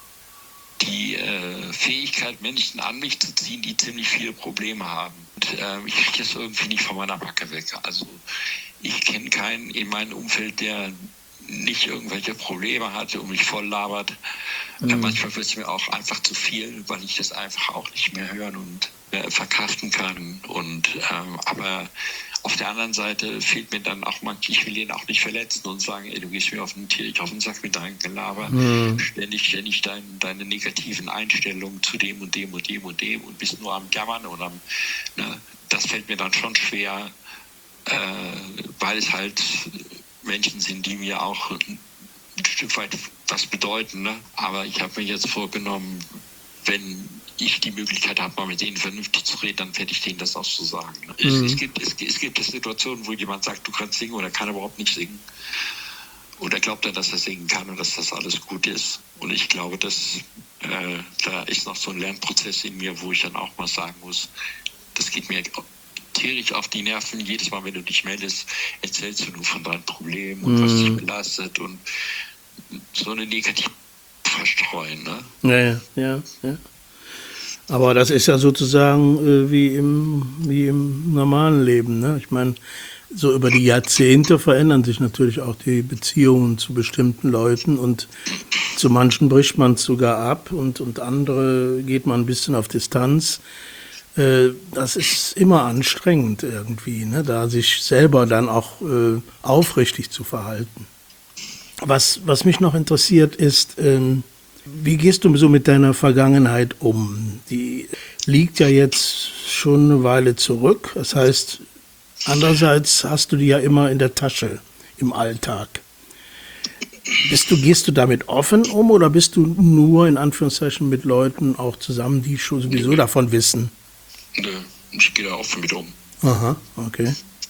die äh, Fähigkeit, Menschen an mich zu ziehen, die ziemlich viele Probleme haben. Und, äh, ich kriege das irgendwie nicht von meiner Backe weg. Also ich kenne keinen in meinem Umfeld, der nicht irgendwelche Probleme hatte und mich voll labert. Mhm. Äh, manchmal wird es mir auch einfach zu viel, weil ich das einfach auch nicht mehr hören und äh, verkraften kann. Und ähm, aber auf der anderen Seite fehlt mir dann auch manchmal, ich will ihn auch nicht verletzen und sagen, ey, du gehst mir auf den Tier, auf den Sack mit deinem Gelaber, mhm. ständig, ständig dein, deine negativen Einstellungen zu dem und dem und dem und dem und bist nur am Jammern und am, ne, das fällt mir dann schon schwer, äh, weil es halt Menschen sind, die mir auch ein Stück weit was bedeuten, ne? Aber ich habe mir jetzt vorgenommen, wenn ich die Möglichkeit habe, mal mit denen vernünftig zu reden, dann werde ich denen das auch so sagen. Ne? Mhm. Es, es, gibt, es, es gibt Situationen, wo jemand sagt, du kannst singen oder kann überhaupt nicht singen. Oder glaubt er, dass er singen kann und dass das alles gut ist. Und ich glaube, dass äh, da ist noch so ein Lernprozess in mir, wo ich dann auch mal sagen muss, das geht mir tierisch auf die Nerven. Jedes Mal, wenn du dich meldest, erzählst du nur von deinen Problemen und mhm. was dich belastet und so eine negative verstreuen. Ne? Ja, ja, ja, ja. Aber das ist ja sozusagen äh, wie, im, wie im normalen Leben. Ne? Ich meine, so über die Jahrzehnte verändern sich natürlich auch die Beziehungen zu bestimmten Leuten und zu manchen bricht man es sogar ab und, und andere geht man ein bisschen auf Distanz. Äh, das ist immer anstrengend irgendwie, ne? Da sich selber dann auch äh, aufrichtig zu verhalten. Was, was mich noch interessiert ist, ähm, wie gehst du so mit deiner Vergangenheit um? Die liegt ja jetzt schon eine Weile zurück. Das heißt, andererseits hast du die ja immer in der Tasche im Alltag. Bist du, gehst du damit offen um oder bist du nur in Anführungszeichen mit Leuten auch zusammen, die schon sowieso Nö. davon wissen? Nö, ich gehe da offen mit um. Aha, okay.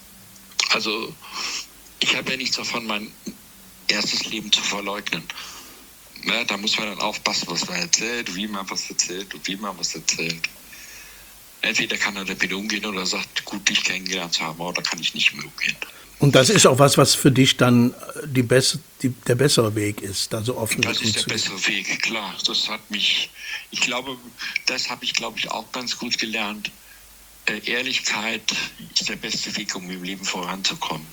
Also, ich habe ja nichts davon, mein erstes Leben zu verleugnen. Ne, da muss man dann aufpassen, was man erzählt, wie man was erzählt und wie man was erzählt. Entweder kann er damit umgehen oder sagt, gut, dich kennengelernt zu haben, oder kann ich nicht mehr umgehen. Und das ist auch was, was für dich dann die bess- die, der bessere Weg ist, da so offen Das ist der bessere Weg, klar. Das hat mich, ich glaube, das habe ich, glaube ich, auch ganz gut gelernt. Äh, Ehrlichkeit ist der beste Weg, um im Leben voranzukommen.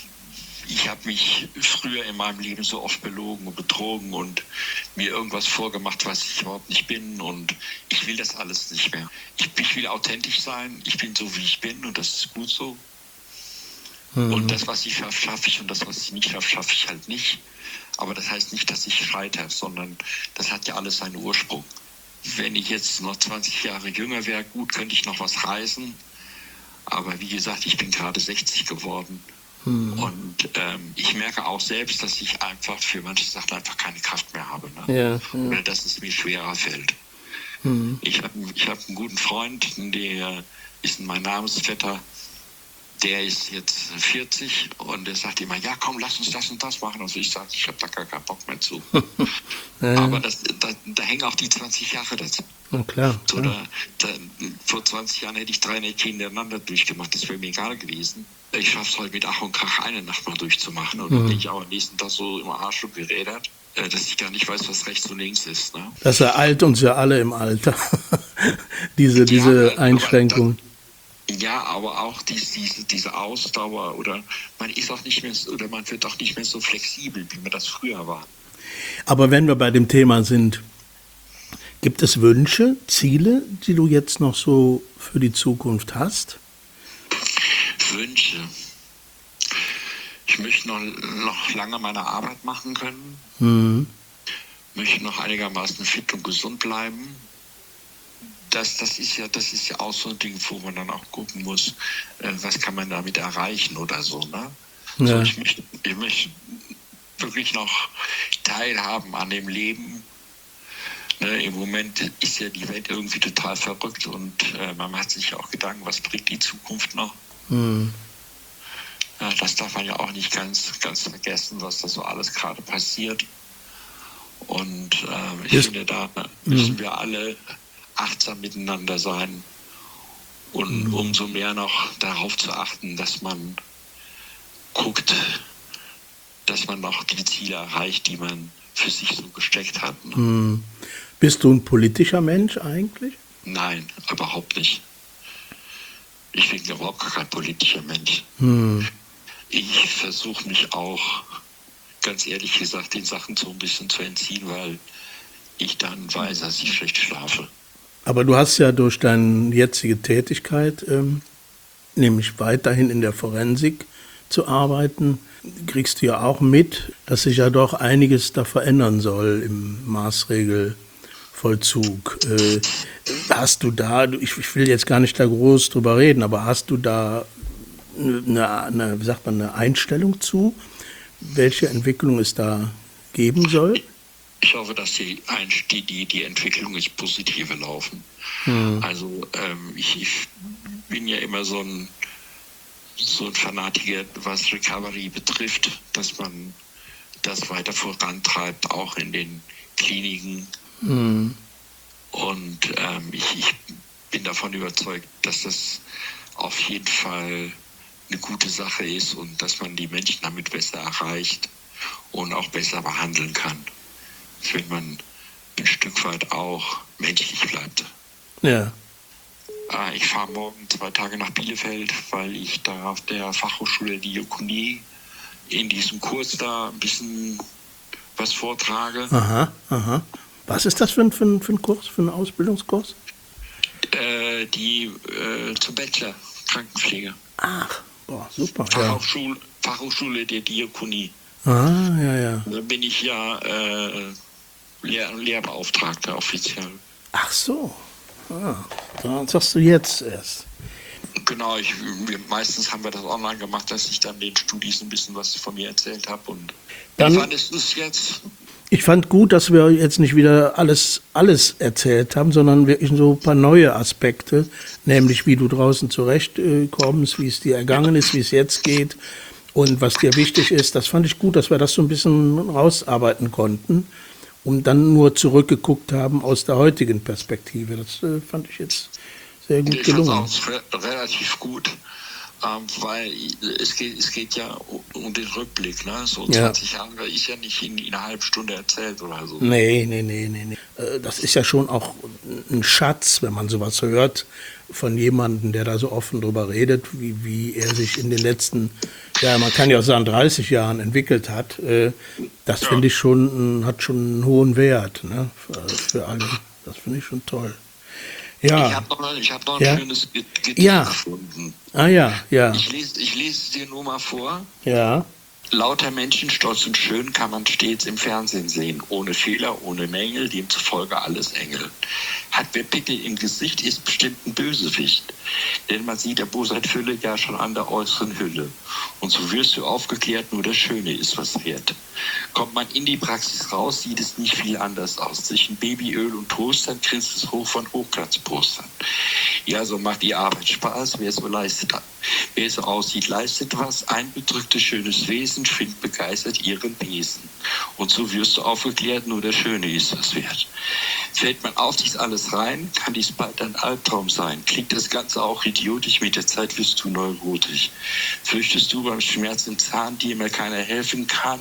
Ich habe mich früher in meinem Leben so oft belogen und betrogen und mir irgendwas vorgemacht, was ich überhaupt nicht bin. Und ich will das alles nicht mehr. Ich, ich will authentisch sein. Ich bin so, wie ich bin und das ist gut so. Mhm. Und das, was ich schaffe, schaffe ich und das, was ich nicht schaffe, schaffe ich halt nicht. Aber das heißt nicht, dass ich scheitere, sondern das hat ja alles seinen Ursprung. Wenn ich jetzt noch zwanzig Jahre jünger wäre, gut, könnte ich noch was reißen. Aber wie gesagt, ich bin gerade sechzig geworden. Und ähm, ich merke auch selbst, dass ich einfach für manche Sachen einfach keine Kraft mehr habe. Ne? Ja, ja. Oder dass es mir schwerer fällt. Mhm. Ich habe ich hab einen guten Freund, der ist mein Namensvetter, der ist jetzt vierzig und der sagt immer, ja komm, lass uns das und das machen. Also ich sage, ich habe da gar keinen Bock mehr zu. ja. Aber das, da, da hängen auch die zwanzig Jahre dazu. Na klar, so, klar. Da, da, vor zwanzig Jahren hätte ich drei Nächte hintereinander durchgemacht, das wäre mir egal gewesen. Ich schaffe es heute mit Ach und Krach eine Nacht mal durchzumachen und mhm. dann bin ich auch am nächsten Tag so im Arsch und gerädert, dass ich gar nicht weiß, was rechts und links ist. Ne? Das ereilt uns ja alle im Alter, diese, ja, diese Einschränkung. Das, ja, aber auch diese, diese, diese Ausdauer oder man ist auch nicht mehr oder man wird auch nicht mehr so flexibel, wie man das früher war. Aber wenn wir bei dem Thema sind, gibt es Wünsche, Ziele, die du jetzt noch so für die Zukunft hast? Wünsche. Ich möchte noch, noch lange meine Arbeit machen können. Mhm. Möchte noch einigermaßen fit und gesund bleiben. Das, das, ist ja, das ist ja auch so ein Ding, wo man dann auch gucken muss, äh, was kann man damit erreichen oder so. Ne? Ja. So, ich, möchte, ich möchte wirklich noch teilhaben an dem Leben. Ne, im Moment ist ja die Welt irgendwie total verrückt und äh, man macht sich ja auch Gedanken, was bringt die Zukunft noch. Mhm. Ja, das darf man ja auch nicht ganz, ganz vergessen, was da so alles gerade passiert. Und äh, ich Ist, finde, da mhm. müssen wir alle achtsam miteinander sein und mhm. umso mehr noch darauf zu achten, dass man guckt, dass man noch die Ziele erreicht, die man für sich so gesteckt hat. Ne? Mhm. Bist du ein politischer Mensch eigentlich? Nein, überhaupt nicht. Ich bin überhaupt gar kein politischer Mensch. Mhm. Ich versuche mich auch, ganz ehrlich gesagt, den Sachen so ein bisschen zu entziehen, weil ich dann weiß, dass ich schlecht schlafe. Aber du hast ja durch deine jetzige Tätigkeit, ähm, nämlich weiterhin in der Forensik zu arbeiten, kriegst du ja auch mit, dass sich ja doch einiges da verändern soll im Maßregelvollzug. Äh, hast du da, ich, ich will jetzt gar nicht da groß drüber reden, aber hast du da eine, eine, wie sagt man, eine Einstellung zu, welche Entwicklung es da geben soll? Ich hoffe, dass die, die, die, die Entwicklung ist positive laufen. Hm. Also ähm, ich, ich bin ja immer so ein, so ein Fanatiker, was Recovery betrifft, dass man das weiter vorantreibt, auch in den Kliniken. Hm. Und ähm, ich, ich bin davon überzeugt, dass das auf jeden Fall eine gute Sache ist und dass man die Menschen damit besser erreicht und auch besser behandeln kann, wenn man ein Stück weit auch menschlich bleibt. Ja. Äh, ich fahre morgen zwei Tage nach Bielefeld, weil ich da auf der Fachhochschule Diakonie in diesem Kurs da ein bisschen was vortrage. Aha, aha. Was ist das für ein, für ein, für ein Kurs, für einen Ausbildungskurs? Äh, die äh, zum Bachelor Krankenpflege. Ach, boah, super. Fachhochschule, Fachhochschule der Diakonie. Ah, ja, ja. Da bin ich ja äh, Lehr- Lehrbeauftragter offiziell. Ach so. Ah, das sagst du jetzt erst. Genau, ich, wir, meistens haben wir das online gemacht, dass ich dann den Studis ein bisschen was von mir erzählt habe. Und Dann- wie fandest du es jetzt? Ich fand gut, dass wir jetzt nicht wieder alles, alles erzählt haben, sondern wirklich so ein paar neue Aspekte, nämlich wie du draußen zurechtkommst, wie es dir ergangen ist, wie es jetzt geht und was dir wichtig ist. Das fand ich gut, dass wir das so ein bisschen rausarbeiten konnten und dann nur zurückgeguckt haben aus der heutigen Perspektive. Das äh, fand ich jetzt sehr gut Ich fand es gelungen. auch re- relativ gut, ähm, weil es geht, es geht ja um den Rückblick. Ne? So Ja. zwanzig Jahre ist ja nicht in, in einer halben Stunde erzählt oder so. Nee, nee, nee, nee, nee. Äh, Das ist ja schon auch ein Schatz, wenn man sowas hört von jemandem, der da so offen drüber redet, wie, wie er sich in den letzten, ja, man kann ja auch sagen, dreißig Jahren entwickelt hat. Äh, Das Ja. finde ich schon, hat schon einen hohen Wert, ne, für, für alle. Das finde ich schon toll. Ich Ja, habe noch, ich hab noch ein Ja. schönes Ge- Gedicht Ja. gefunden. ah ja, ja, Ich lese, ich lese es dir nur mal vor. ja, Lauter Menschen, stolz und schön, kann man stets im Fernsehen sehen. Ohne Fehler, ohne Mängel, demzufolge alles Engel. Hat wer Pickel im Gesicht, ist bestimmt ein Bösewicht. Denn man sieht der Bosheit Fülle ja schon an der äußeren Hülle. Und so wirst du aufgeklärt, nur das Schöne ist was wert. Kommt man in die Praxis raus, sieht es nicht viel anders aus. Zwischen Babyöl und Toastern grinst es hoch von Hochglanzpostern. Ja, so macht die Arbeit Spaß, wer so leistet. Wer so aussieht, leistet was. Ein bedrücktes, schönes Wesen findet begeistert ihren Wesen. Und so wirst du aufgeklärt, nur das Schöne ist was wert. Fällt man auf dies alles rein, kann dies bald ein Albtraum sein. Klingt das Ganze auch idiotisch, mit der Zeit wirst du neurotisch. Fürchtest du beim Schmerz im Zahn, dir mehr keiner helfen kann?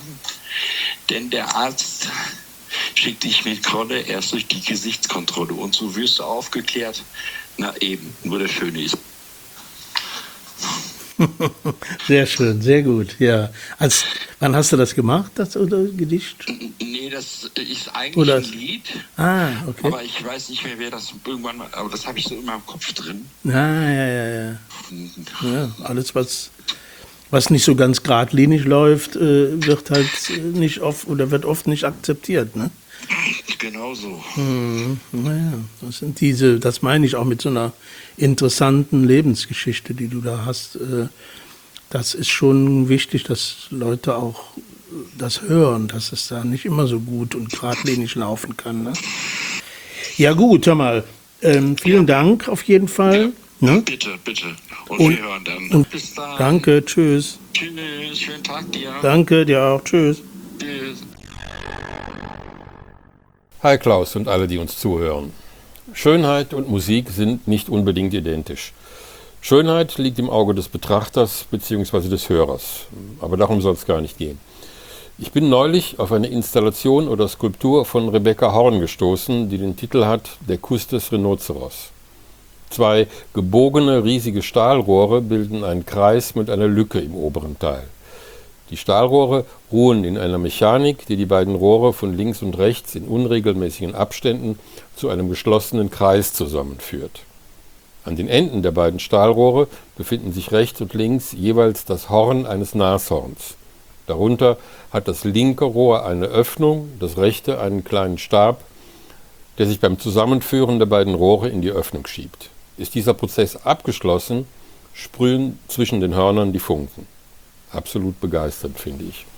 Denn der Arzt schickt dich mit Krolle erst durch die Gesichtskontrolle. Und so wirst du aufgeklärt, na eben, nur das Schöne ist. Sehr schön, sehr gut, ja. Als, wann hast du das gemacht, das oder Gedicht? Nee, das ist eigentlich Oder- ein Lied, Ah, okay. aber ich weiß nicht mehr, wer das irgendwann mal, aber das habe ich so in meinem Kopf drin. Ah, ja, ja, ja. Ja, alles, was, was nicht so ganz geradlinig läuft, äh, wird halt äh, nicht oft oder wird oft nicht akzeptiert, ne? Genau so. Hm, naja, das sind diese, das meine ich auch mit so einer interessanten Lebensgeschichte, die du da hast. Äh, das ist schon wichtig, dass Leute auch das hören, dass es da nicht immer so gut und geradlinig laufen kann. Ne? Ja gut, hör mal, ähm, vielen Dank auf jeden Fall. Ne? Bitte, bitte. Und, Und- wir hören dann. und Bis dann. Danke, tschüss. Tschüss, schönen Tag dir. Danke, dir auch, tschüss. Tschüss. Hi Klaus und alle, die uns zuhören. Schönheit und Musik sind nicht unbedingt identisch. Schönheit liegt im Auge des Betrachters bzw. des Hörers. Aber darum soll es gar nicht gehen. Ich bin neulich auf eine Installation oder Skulptur von Rebecca Horn gestoßen, die den Titel hat »Der Kuss des Rhinoceros«. Zwei gebogene, riesige Stahlrohre bilden einen Kreis mit einer Lücke im oberen Teil. Die Stahlrohre ruhen in einer Mechanik, die die beiden Rohre von links und rechts in unregelmäßigen Abständen zu einem geschlossenen Kreis zusammenführt. An den Enden der beiden Stahlrohre befinden sich rechts und links jeweils das Horn eines Nashorns. Darunter hat das linke Rohr eine Öffnung, das rechte einen kleinen Stab, der sich beim Zusammenführen der beiden Rohre in die Öffnung schiebt. Ist dieser Prozess abgeschlossen, sprühen zwischen den Hörnern die Funken. Absolut begeisternd, finde ich.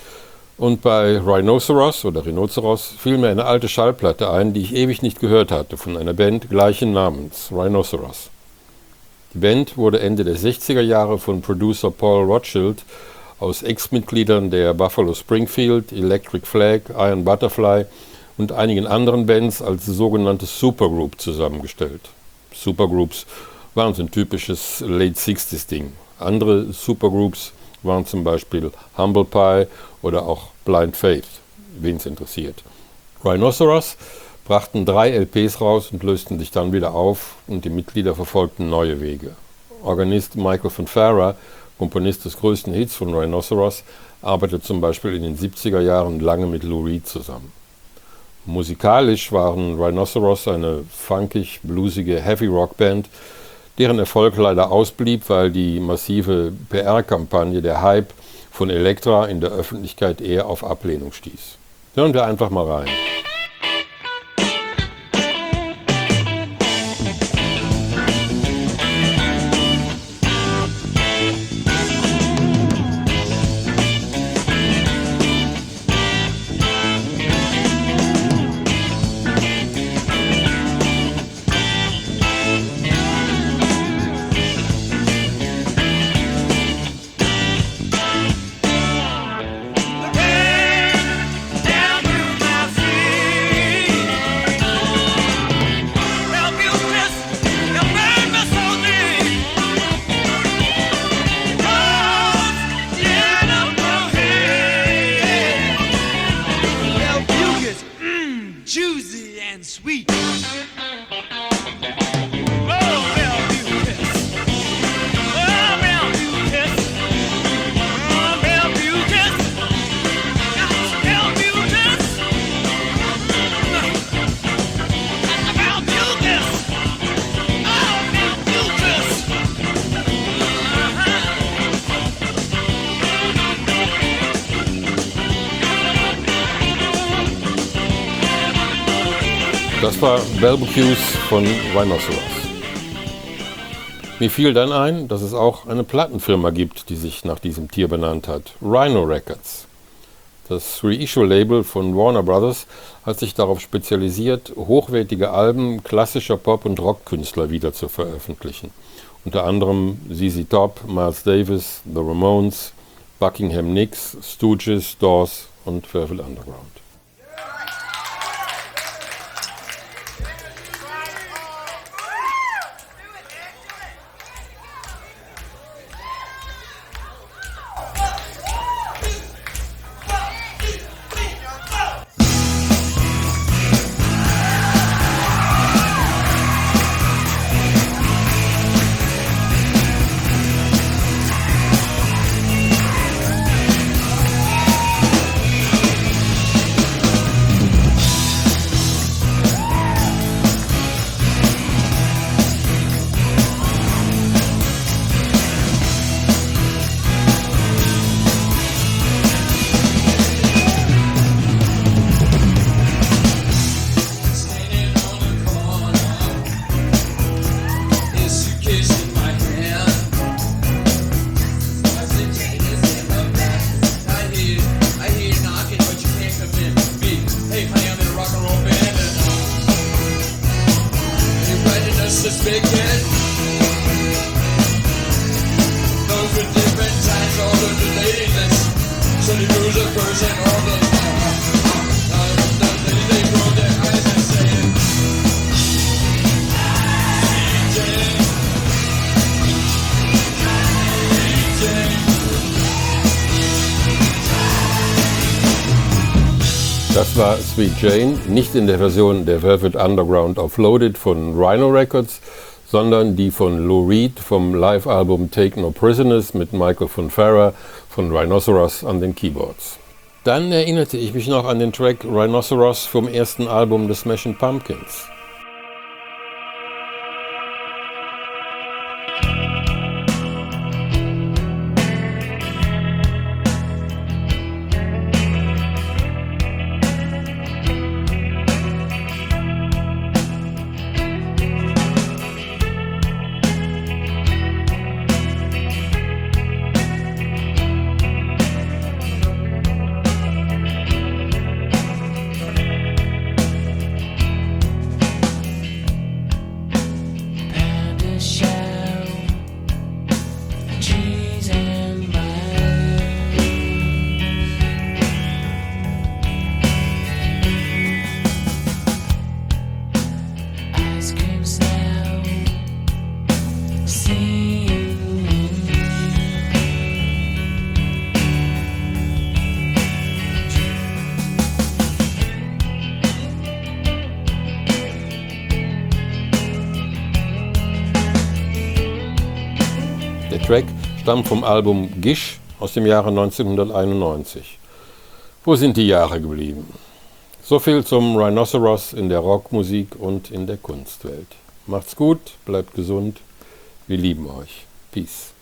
Und bei Rhinoceros oder Rhinoceros fiel mir eine alte Schallplatte ein, die ich ewig nicht gehört hatte, von einer Band gleichen Namens, Rhinoceros. Die Band wurde Ende der sechziger Jahre von Producer Paul Rothschild aus Ex-Mitgliedern der Buffalo Springfield, Electric Flag, Iron Butterfly und einigen anderen Bands als sogenannte Supergroup zusammengestellt. Supergroups waren so ein typisches Late sixties Ding. Andere Supergroups waren zum Beispiel Humble Pie oder auch Blind Faith, wen es interessiert. Rhinoceros brachten drei L Ps raus und lösten sich dann wieder auf und die Mitglieder verfolgten neue Wege. Organist Michael Fonfara, Komponist des größten Hits von Rhinoceros, arbeitete zum Beispiel in den siebziger Jahren lange mit Lou Reed zusammen. Musikalisch waren Rhinoceros eine funkig, bluesige Heavy-Rock-Band, deren Erfolg leider ausblieb, weil die massive P R-Kampagne, der Hype von Elektra in der Öffentlichkeit eher auf Ablehnung stieß. Hören wir einfach mal rein. Das war Belbecues von Rhinoceros. Mir fiel dann ein, dass es auch eine Plattenfirma gibt, die sich nach diesem Tier benannt hat, Rhino Records. Das Reissue-Label von Warner Brothers hat sich darauf spezialisiert, hochwertige Alben klassischer Pop- und Rockkünstler wieder zu veröffentlichen. Unter anderem Z Z Top, Miles Davis, The Ramones, Buckingham Nicks, Stooges, Doors und Velvet Underground. big kid. Those with different times, all of the ladies that so they lose a person, all the time. They roll their eyes and say, D J, D J. Das war Sweet Jane, nicht in der Version der Velvet Underground Offloaded von Rhino Records, sondern die von Lou Reed vom Live-Album Take No Prisoners mit Michael von Farrer von Rhinoceros an den Keyboards. Dann erinnerte ich mich noch an den Track Rhinoceros vom ersten Album des Smashing Pumpkins. Der Track stammt vom Album Gish aus dem Jahre neunzehnhunderteinundneunzig. Wo sind die Jahre geblieben? So viel zum Rhinoceros in der Rockmusik und in der Kunstwelt. Macht's gut, bleibt gesund, wir lieben euch. Peace.